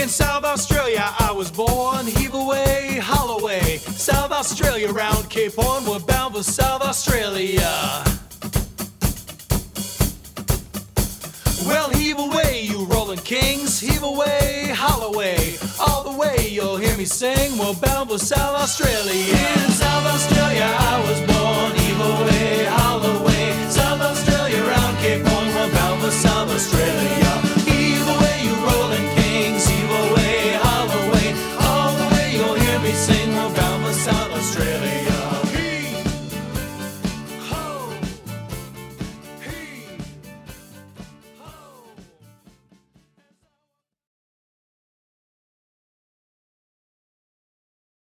In South Australia I was born, heave away, Holloway. South Australia round Cape Horn, we're bound for South Australia. Well, heave away, you rolling kings, heave away, Holloway. All the way you'll hear me sing, we're bound for South Australia. In South